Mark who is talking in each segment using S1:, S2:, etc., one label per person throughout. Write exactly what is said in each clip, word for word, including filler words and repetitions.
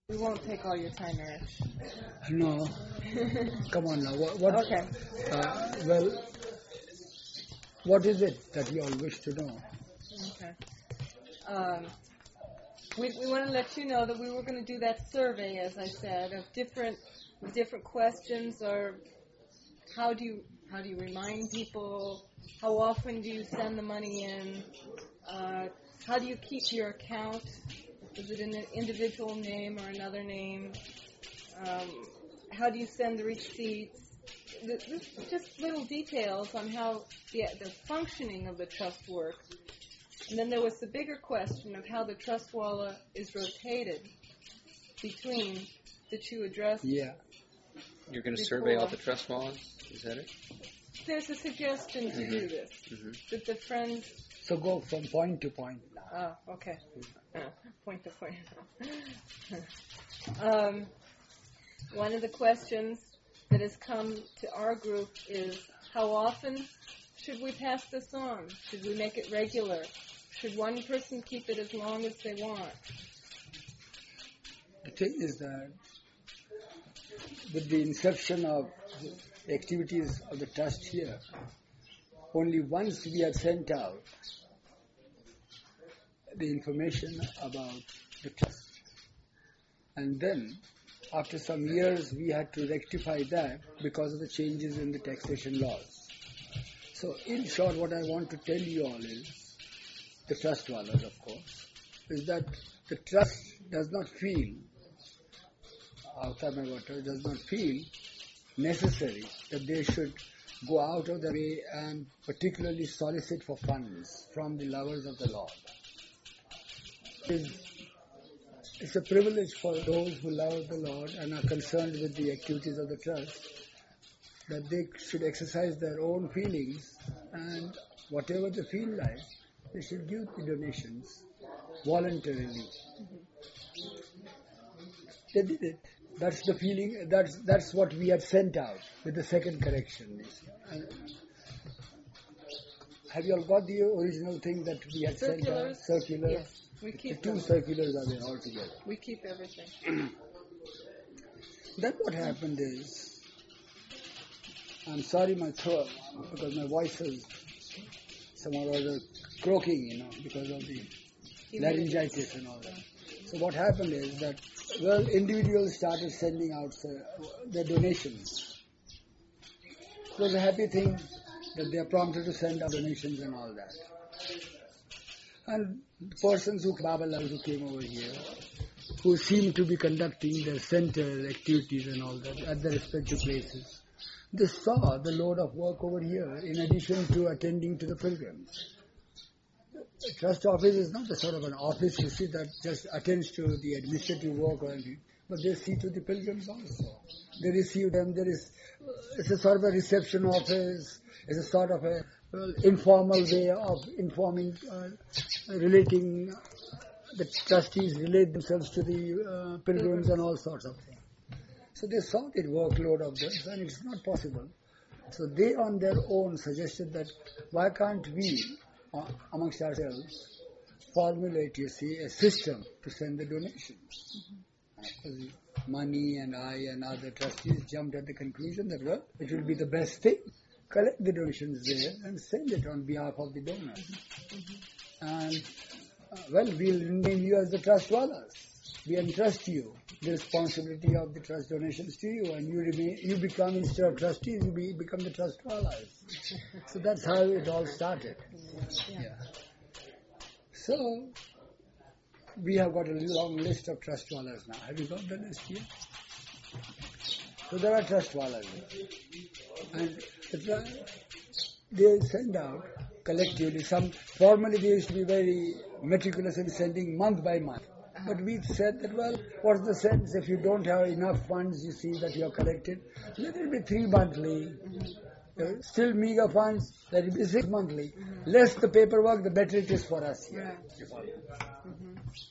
S1: We won't take all your time, Eric.
S2: No. Come on now. What? what
S1: Okay.
S2: Uh, well, what is it that you all wish to know?
S1: Okay. Um, we we want to let you know that we were going to do that survey, as I said, of different different questions, or how do you how do you remind people? How often do you send the money in? Uh, how do you keep your account? Is it in an individual name or another name? Um, how do you send the receipts? This, just little details on how the, the functioning of the trust works. And then there was the bigger question of how the trust wallet is rotated between the two addresses.
S2: Yeah.
S3: You're going to survey all the trust wallets? Is that it?
S1: There's a suggestion to
S3: mm-hmm.
S1: do this.
S3: Mm-hmm.
S1: That the friends...
S2: So go from point to point
S1: Oh,
S2: now.
S1: okay. Uh, point to point. um, one of the questions that has come to our group is, how often should we pass this on? Should we make it regular? Should one person keep it as long as they want?
S2: The thing is that with the inception of the activities of the trust here, only once we have sent out the information about the trust. And then, after some years, we had to rectify that because of the changes in the taxation laws. So, in short, what I want to tell you all is, the trust wallahs, of course, is that the trust does not feel, outside my water, does not feel necessary that they should go out of their way and particularly solicit for funds from the lovers of the Lord. It's a privilege for those who love the Lord and are concerned with the activities of the trust that they should exercise their own feelings, and whatever they feel like, they should give the donations voluntarily. They did it. That's the feeling, that's that's what we had sent out with the second correction. And have you all got the original thing that we had
S1: Circulars?
S2: sent out? Circular?
S1: Yes. We keep
S2: the two
S1: them.
S2: circulars are there altogether.
S1: We keep everything.
S2: Then what happened is, I'm sorry my throat, because my voice is somehow or other croaking, you know, because of the laryngitis and all that. So what happened is that, well, individuals started sending out uh, their donations. It was a happy thing that they are prompted to send out donations and all that. And the persons who, Babalas who came over here, who seemed to be conducting their center activities and all that at their respective places, they saw the load of work over here in addition to attending to the pilgrims. The trust office is not a sort of an office, you see, that just attends to the administrative work or anything, but they see to the pilgrims also. They receive them. There is, it's a sort of a reception office. It's a sort of a well, informal way of informing, uh, relating. Uh, the trustees relate themselves to the uh, pilgrims and all sorts of things. So they saw the workload of this, and it's not possible. So they, on their own, suggested that why can't we, uh, amongst ourselves, formulate, you see, a system to send the donations. Mm-hmm. Money and I and other trustees jumped at the conclusion that, well, it will be the best thing. Collect the donations there and send it on behalf of the donors. Mm-hmm. And, uh, well, we'll name you as the trust wallahs. We entrust you the responsibility of the trust donations to you, and you remain, you become, instead of trustees, you be, become the trust wallahs. So that's how it all started. Yeah. yeah. So, we have got a long list of trust wallahs now. Have you got the list here? So there are trust wallahs. And the, they send out collectively. Some formally they used to be very meticulous in sending month by month. But we said that, well, what's the sense if you don't have enough funds, you see, that you have collected? Let it be three monthly. Mm-hmm. Uh, still meager funds, let it be six monthly. Mm-hmm. Less the paperwork, the better it is for us here. Right. Mm-hmm.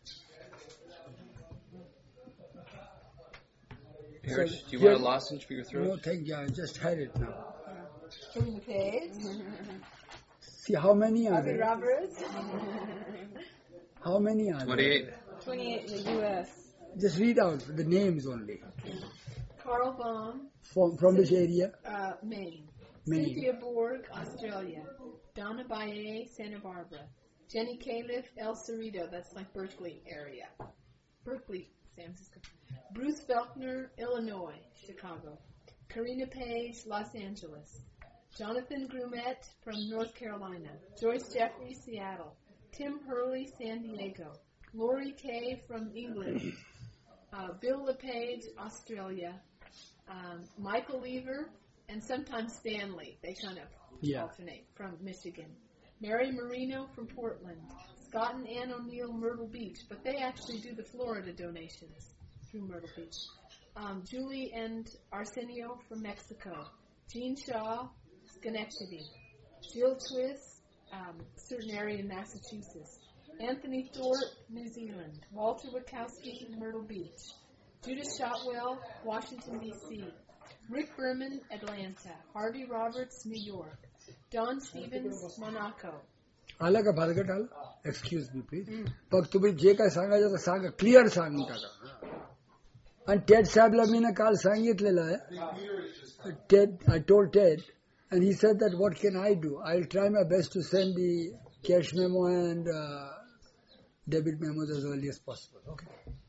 S3: Parrish,
S2: So,
S3: do you
S2: yeah,
S3: want a lozenge for your throat?
S2: No, thank you. I just had it now.
S1: From the page.
S2: See, how many are
S1: Are they
S2: there?
S1: robbers?
S2: How many are
S3: twenty-eight.
S2: there?
S1: twenty-eight in the U S
S2: Just read out the names only.
S4: Carl Baum,
S2: From, from which area?
S4: uh, Maine.
S2: Maine.
S4: Cynthia Borg, Australia. Donna Baye, Santa Barbara. Jenny Califf, El Cerrito, that's like Berkeley area. Berkeley, San Francisco. Bruce Felkner, Illinois, Chicago. Karina Page, Los Angeles. Jonathan Grumet from North Carolina. Joyce Jeffrey, Seattle. Tim Hurley, San Diego. Lori Kay from England. Uh, Bill LePage, Australia. Um, Michael Lever, and sometimes Stanley. They kind of
S2: Yeah.
S4: alternate from Michigan. Mary Marino from Portland. Scott and Ann O'Neill, Myrtle Beach, but they actually do the Florida donations through Myrtle Beach. Um, Julie and Arsenio from Mexico. Jean Shaw, Schenectady. Jill Twiss, um, certain area in Massachusetts. Anthony Thorpe, New Zealand. Walter Wachowski, Myrtle Beach. Judith Shotwell, Washington, D C Rick Berman, Atlanta. Harvey Roberts, New York. Don Stevens, Monaco.
S2: आला का भार्गट आला? Excuse me, please. फक्त तुम्ही जे काय सांगायचं ते सांगा, clear सांगून टाका. आणि टेड साहेबला मी ना काल सांगितलेलं आहे. Ted, I told Ted, and he said that what can I do? I'll try my best to send the cash memo and uh, debit memos as early as possible. Okay.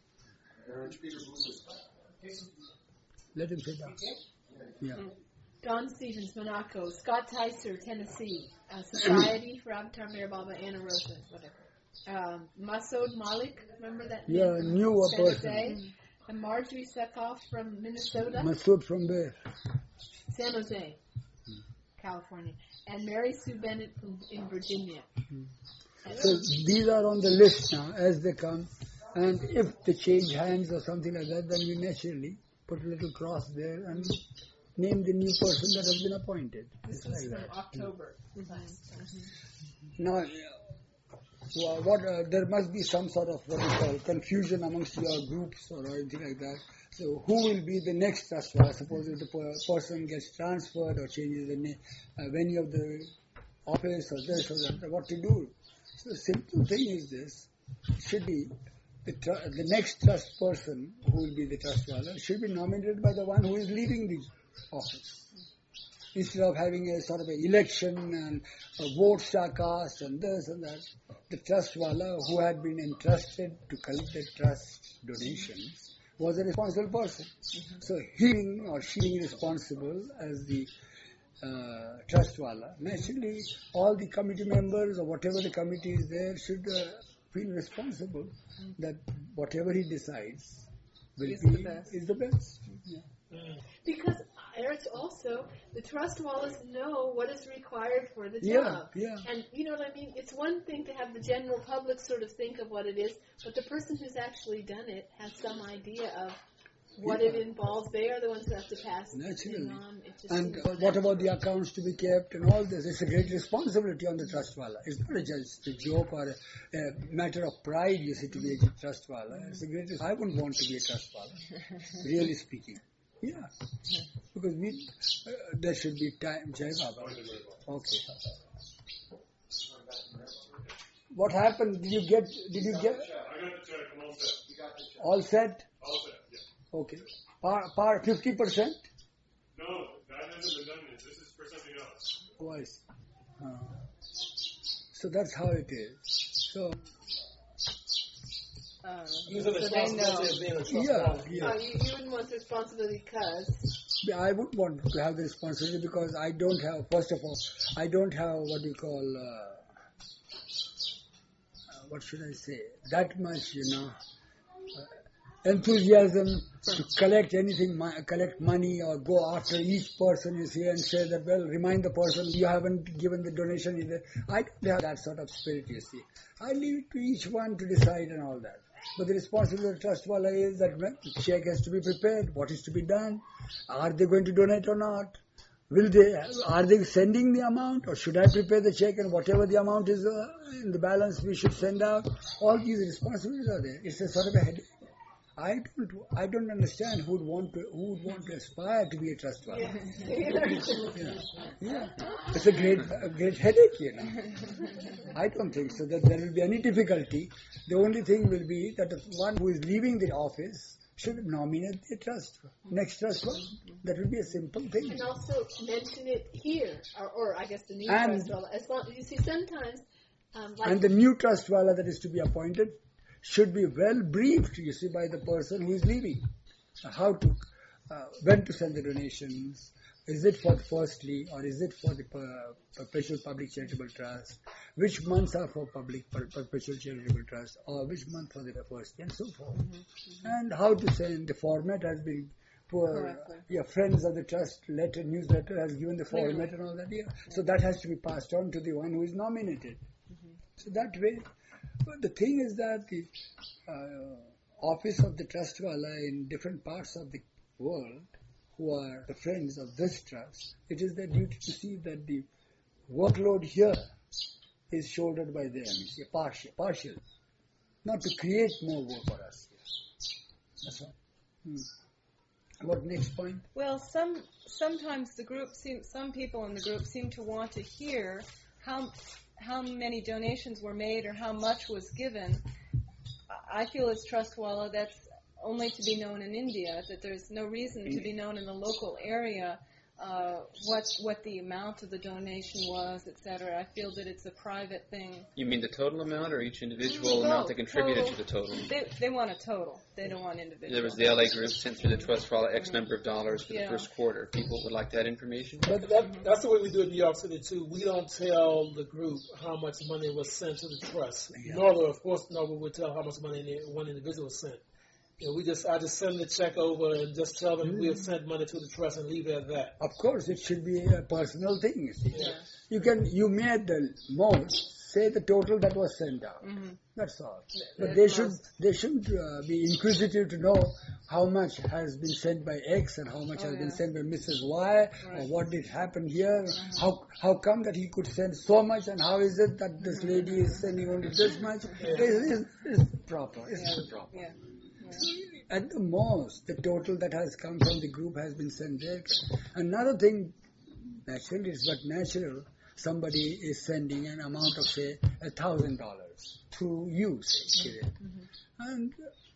S2: Let him sit down. Yeah.
S4: Don Stevens, Monaco. Scott Tyser, Tennessee. Uh, Society for Avatar Mayor Baba, Anna Rosa, whatever. Um, Masood Malik, remember that?
S2: Yeah,
S4: name?
S2: knew a
S4: San
S2: person.
S4: Jose. And Marjorie Sekoff from Minnesota.
S2: Masood from there.
S4: San Jose, California. And Mary Sue Bennett from in Virginia.
S2: So these are on the list now as they come. And if they change hands or something like that, then we naturally put a little cross there and name the new person that has been appointed.
S4: This
S2: It's
S4: was
S2: like
S4: from
S2: that.
S4: October.
S2: Now, well, what uh, there must be some sort of what you call confusion amongst your groups or anything like that. So who will be the next trustee? Suppose if the per- person gets transferred or changes the na- uh, venue of the office or this or that, what to do? So the simple thing is this: should be the tr- the next trust person who will be the trustee should be nominated by the one who is leaving the office. Instead of having a sort of an election and a votes are cast and this and that, the trustwala who had been entrusted to collect the trust donations was a responsible person. Mm-hmm. So he being or she being responsible as the uh, trustwala, naturally all the committee members or whatever the committee is there should uh, feel responsible mm-hmm. that whatever he decides will
S1: is
S2: be
S1: the best.
S2: is the best. Mm-hmm. Yeah.
S4: Because Eric, also, the trust wallas know what is required for the
S2: Yeah,
S4: job.
S2: yeah.
S4: And you know what I mean? It's one thing to have the general public sort of think of what it is, but the person who's actually done it has some idea of what
S2: Yeah.
S4: it involves. They are the ones who have to pass the
S2: Naturally.
S4: thing on. It just
S2: And
S4: seems
S2: uh, what about the accounts to be kept and all this? It's a great responsibility on the trustwala. It's not just a joke or a, a matter of pride, you see, to be a trustwala. It's a great. I wouldn't want to be a trustwala, really speaking. Yeah, because we uh, there should be time. Jai Baba. Okay. What happened? Did you get? Did you get?
S5: I got the check. I'm all set.
S2: All set?
S5: All set, yeah.
S2: Okay. Par, par fifty percent?
S5: No, that hasn't been done yet. This is for something else.
S2: Twice. Uh, so that's how it is. So,
S1: Uh,
S6: Use the
S1: so they know.
S6: responsibility of being a trust
S2: yeah,
S6: wallet.
S2: yeah.
S4: Uh, you, you wouldn't want the responsibility because
S2: I would want to have the responsibility because I don't have, first of all, I don't have what you call, uh, uh, what should I say, that much, you know, uh, enthusiasm to collect anything, mo- collect money or go after each person you see and say that, well, remind the person you haven't given the donation either. I don't have that sort of spirit, you see. I leave it to each one to decide and all that. But the responsibility of trust wala is that well, the check has to be prepared, what is to be done, are they going to donate or not, will they, are they sending the amount or should I prepare the check and whatever the amount is uh, in the balance we should send out, all these responsibilities are there. It's a sort of a headache. I don't, I don't understand who would want to, who would want to aspire to be a trust wala. Yeah. Yeah, it's a great, a great headache, you know. I don't think so that there will be any difficulty. The only thing will be that the one who is leaving the office should nominate the trust, next trust wala. That will be a simple thing.
S4: And also mention it here, or, or I guess the new
S2: And-
S4: trust wala. As long you see, sometimes, um, like
S2: And the new trust wala that is to be appointed should be well briefed, you see, by the person who is leaving. How to, uh, when to send the donations. Is it for firstly, or is it for the per- perpetual public charitable trust? Which months are for public per- perpetual charitable trust, or which month for the first, and so forth. And how to send. The format has been poor.
S1: Correctly.
S2: Yeah, friends of the trust letter newsletter has given the format and all that. Yeah, so that has to be passed on to the one who is nominated. So that way. But the thing is that the uh, office of the trust wala in different parts of the world, who are the friends of this trust, it is their duty to see that the workload here is shouldered by them. You see, partial, partial, not to create more work for us. That's all. Hmm. What next point?
S1: Well, some sometimes the group seem, some people in the group seem to want to hear how how many donations were made or how much was given. I feel as trust wala that's only to be known in India, that there's no reason to be known in the local area uh, what what the amount of the donation was, et cetera. I feel that it's a private thing.
S3: You mean the total amount or each individual
S1: No,
S3: amount that contributed
S1: total.
S3: to the total?
S1: They they want a total. They don't want individual.
S3: There was the L A group sent through the trust wallet X number of dollars for
S1: Yeah.
S3: the first quarter. People would like that information?
S6: But that, that's the way we do it in New York City too. We don't tell the group how much money was sent to the trust.
S2: Yeah.
S6: Nor, do, of course, nor will we tell how much money any- one individual sent. You know, we just, I just send the check over and just tell them we have sent money to the trust and leave it at that.
S2: Of course, it should be a personal thing. You see,
S6: Yeah.
S2: you can you may at the most say the total that was sent out.
S1: Mhm.
S2: That's all.
S1: Th-
S2: But
S1: at
S2: they should
S1: most.
S2: they should uh, be inquisitive to know how much has been sent by X and how much
S1: Oh,
S2: has been
S1: yeah.
S2: sent by Missus Y,
S1: Right.
S2: or what did happen here. How how come that he could send so much, and how is it that this lady is sending only this much? It is it's proper. It's
S1: Yeah.
S2: proper.
S1: Yeah.
S2: At the most, the total that has come from the group has been sent there. Another thing, naturally, it's but natural. Somebody is sending an amount of, say, a thousand dollars through you, say, Kiran. And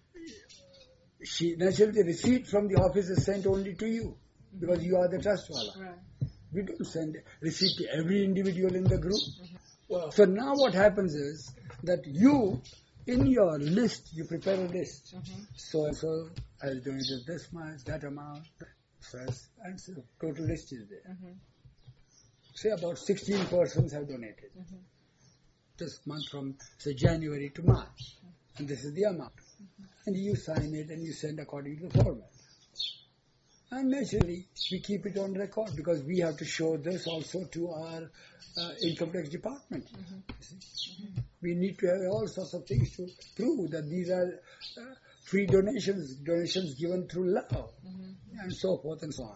S2: she, naturally, the receipt from the office is sent only to you, because you are the trust wala.
S1: Right.
S2: We don't send receipt to every individual in the group.
S6: Well,
S2: So now what happens is that you, in your list, you prepare a list. So and so has donated this much, that amount, first, and so total list is there. Say about sixteen persons have donated this month from, say, January to March. And this is the amount. And you sign it and you send according to the format. And naturally, we keep it on record because we have to show this also to our uh, income tax department. You see. We need to have all sorts of things to prove that these are uh, free donations, donations given through love, and so forth and so on.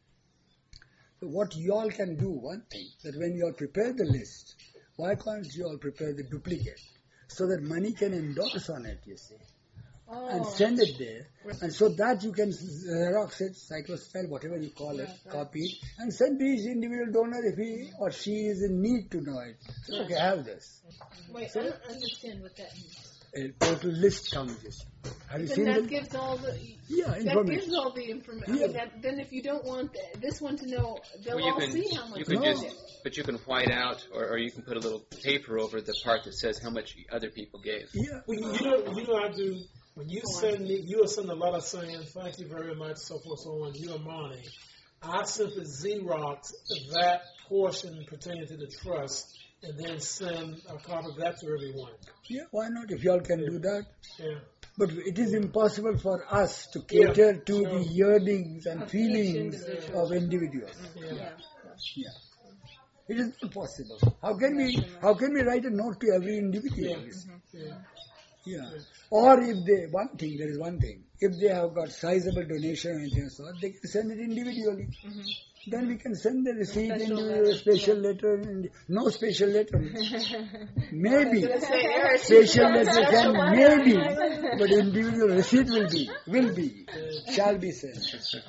S2: So what you all can do, one thing, that when you all prepare the list, why can't you all prepare the duplicate so that money can endorse on it, you see,
S1: Oh.
S2: and send it there, and so that you can Xerox it, cyclostyle, whatever you call it,
S1: Yeah, right.
S2: copy it, and send to each individual donor if he or she is in need to know it. So, okay, have this.
S4: Wait, I don't understand what that means.
S2: A total list comes. you see. Have you
S4: Then
S2: seen
S4: that
S2: the
S4: gives all the
S2: Yeah,
S4: that
S2: information.
S4: gives all the information.
S2: Yeah.
S4: That, then if you don't want th- this one to know, they'll
S3: Well, you
S4: all
S3: can,
S4: see how much.
S3: you can
S2: No.
S3: just, but you can white out, or, or you can put a little paper over the part that says how much other people gave.
S2: Yeah,
S6: well, you know, you know, I do. When you send me, you will send a letter saying thank you very much, so forth, so on. You and Monty, I simply Xerox that portion pertaining to the trust, and then send a copy of that to everyone.
S2: yeah, why not? If you all can do that.
S6: Yeah.
S2: But it is impossible for us to
S6: Yeah,
S2: cater to
S6: sure.
S2: the yearnings and
S1: Of each
S2: feelings
S1: individual.
S2: of individuals.
S6: Yeah.
S1: Yeah.
S2: Yeah. It is not possible. How can we how can we write a note to every individual?
S6: Yeah.
S2: you see?
S6: Yeah.
S2: Yeah. Or if they, one thing, there is one thing. If they have got sizable donation or anything so, they can send it individually. then we can send the receipt
S1: Special
S2: into
S1: letter.
S2: a special letter. And no special letter. Maybe.
S4: Special
S2: Special letter can maybe, but individual receipt will be, will be, shall be sent.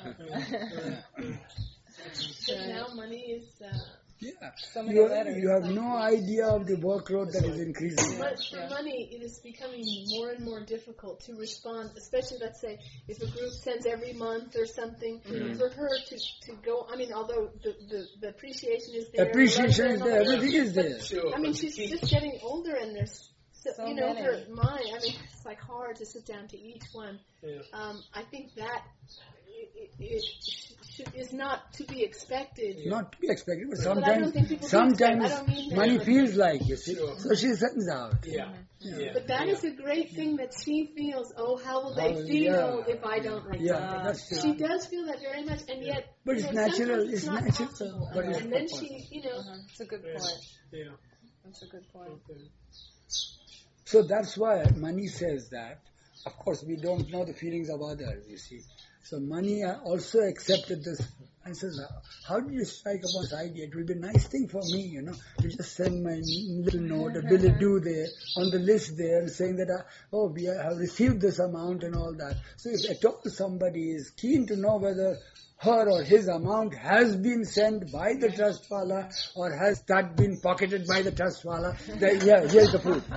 S4: Now money is. Uh,
S2: Yeah.
S1: So many
S2: You,
S1: letters.
S2: you have no idea of the workload that is increasing.
S4: But for money, it is becoming more and more difficult to respond, especially, let's say, if a group sends every month or something, for her to, to go, I mean, although the, the, the appreciation is there.
S2: Appreciation is
S4: and
S2: there,
S4: all that,
S2: everything is there.
S6: Sure.
S4: I mean, she's just getting older and there's, so,
S1: So
S4: you know,
S1: many.
S4: her mind, I mean, it's like hard to sit down to each one.
S6: Yeah.
S4: Um, I think that it, it, it should, is not to be expected.
S2: Not to be expected, but
S4: But I don't
S2: sometimes,
S4: think people do expect-
S2: sometimes
S4: I don't mean that,
S2: money
S4: but-
S2: feels like, you see.
S6: Sure.
S2: So she sends out.
S6: Yeah. Yeah.
S4: But that
S6: yeah.
S4: is a great thing that she feels, oh, how will they
S2: How-
S4: feel
S2: yeah.
S4: if I don't write
S2: Yeah,
S4: something?
S2: that's true.
S4: She does feel that very much, and yet,
S2: But
S4: you
S2: it's
S4: know,
S2: natural,
S4: sometimes
S2: it's
S4: not
S2: natural,
S4: possible.
S2: but it's
S4: and then
S2: not
S4: she, you know,
S1: Uh-huh. It's a good
S6: Yeah.
S1: point.
S6: Yeah.
S1: That's a good point.
S6: Okay.
S2: So that's why money says that. Of course, we don't know the feelings of others, you see. So money also accepted this and says, how did you strike upon this idea? It will be a nice thing for me, you know, to just send my little note, a billet due there, on the list there, saying that, uh, oh, we have received this amount and all that. So if at all somebody is keen to know whether her or his amount has been sent by the trustwala or has that been pocketed by the trustwala, then yeah, here's the proof.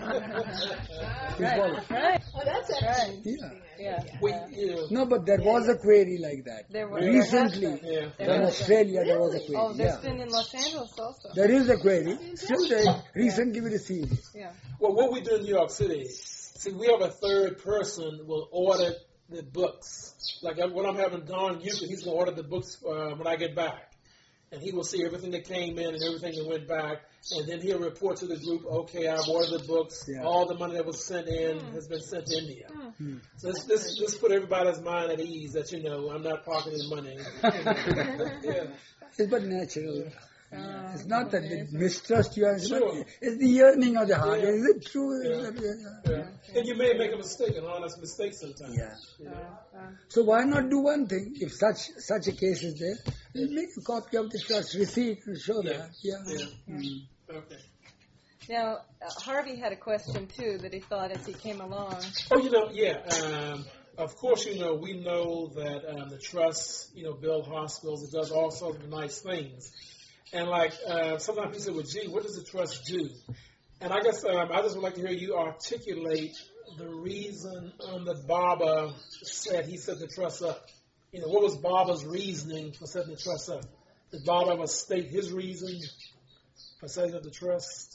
S2: You follow?
S1: Right.
S4: oh, that's
S1: Right.
S4: actually
S2: Yeah.
S1: Yeah.
S6: We, you know,
S2: No, but there was a query like that.
S1: There was-
S2: Recently,
S1: there has been.
S6: yeah.
S1: There
S2: from
S1: has been.
S2: Australia, there was a query.
S1: Oh, there's
S2: yeah.
S1: been in Los Angeles also.
S2: There is a query. Still there. Recently we received it.
S1: Yeah.
S6: Well, what we do in New York City, see, we have a third person will audit the books. Like uh, what I'm having Don Euclid, he's going to audit the books uh, when I get back. And he will see everything that came in and everything that went back. And then he'll report to the group, okay, I've ordered the books.
S2: Yeah.
S6: All the money that was sent in has been sent to India.
S2: Hmm.
S6: So let's, let's, let's put everybody's mind at ease that, you know, I'm not pocketing money. yeah.
S2: It's but natural.
S1: Oh,
S2: It's not that
S1: amazing.
S2: they mistrust you, it's,
S6: Sure.
S2: but it's the yearning of the heart.
S6: Yeah.
S2: Is it true?
S6: Yeah.
S2: Is it- yeah.
S6: Yeah. And you may make a mistake, an honest mistake sometimes.
S2: Yeah.
S6: You
S1: Uh,
S6: know?
S1: uh,
S2: So why not do one thing? If such such a case is there, then make a copy of the trust receipt and show
S6: Yeah.
S2: that. Yeah.
S6: Yeah.
S2: Mm.
S6: Okay.
S1: Now, uh, Harvey had a question too that he thought as he came along.
S6: Oh, you know, yeah. Um, of course, you know, we know that um, the trust, you know, build hospitals. It does all sorts of nice things. And like uh, sometimes people say, well, gee, what does the trust do? And I guess um, I just would like to hear you articulate the reason um, that Baba said he set the trust up. You know, what was Baba's reasoning for setting the trust up? Did Baba ever state his reason for setting up the trust?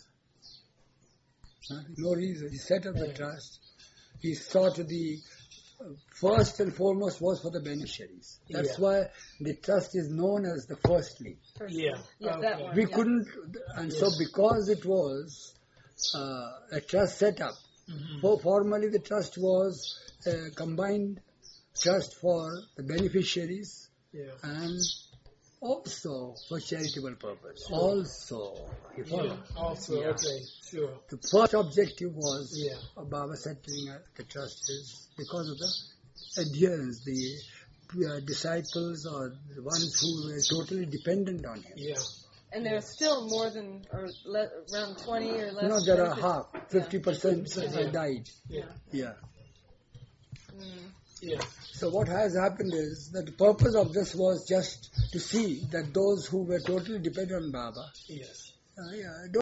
S2: No reason. He set up the trust. He saw to the uh, first and foremost was for the beneficiaries. That's
S6: Yeah.
S2: why the trust is known as the firstly.
S6: Yeah.
S1: Yeah, that
S6: Okay.
S1: one.
S2: We
S1: yeah.
S2: couldn't, and so because it was uh, a trust set up,
S6: Mhm.
S2: for formally the trust was a combined trust for the beneficiaries
S6: Yeah.
S2: and also for charitable purpose. Also, you follow?
S6: Yeah. Also,
S2: Yeah.
S6: okay, sure.
S2: The first objective was
S6: Yeah.
S2: uh, Baba setting up the trust is because of the adherence, the uh, disciples or the ones who were totally dependent on him.
S6: Yeah.
S1: And there's still more than, or le- around twenty or less.
S2: You know, there are
S1: benefits.
S2: half, fifty percent
S6: Yeah.
S2: died.
S6: Yeah.
S2: Yeah.
S1: Mm.
S6: Yeah.
S2: So what has happened is that the purpose of this was just to see that those who were totally dependent on Baba,
S6: Yes.
S2: uh, yeah,